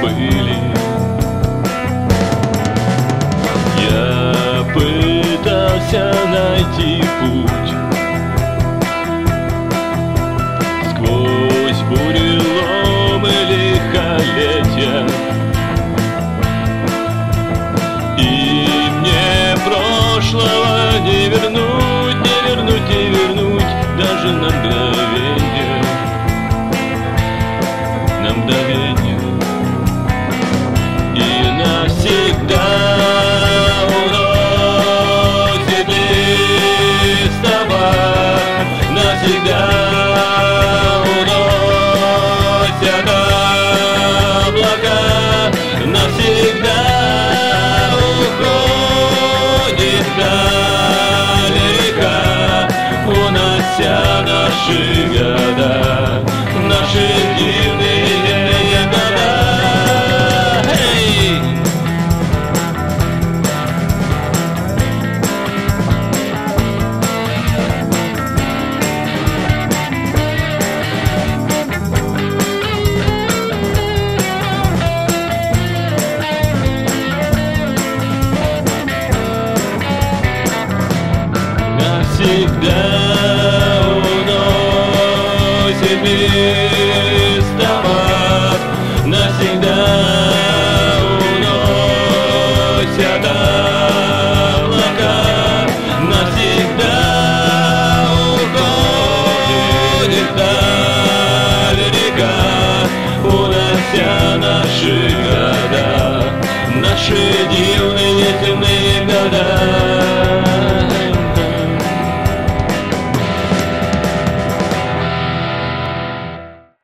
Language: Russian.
были. Я пытался найти путь сквозь бурелом и лихолетия, и мне прошлого не вернуть, не вернуть, не вернуть даже на мгновение, на мгновение. И навсегда уносит листва, навсегда уносят облака, навсегда уходит вдаль река, унося наши года, наши дивные года. Навсегда уносит листва, навсегда уносят облака, навсегда уходит вдаль река, унося наши года, наши дивные темные года.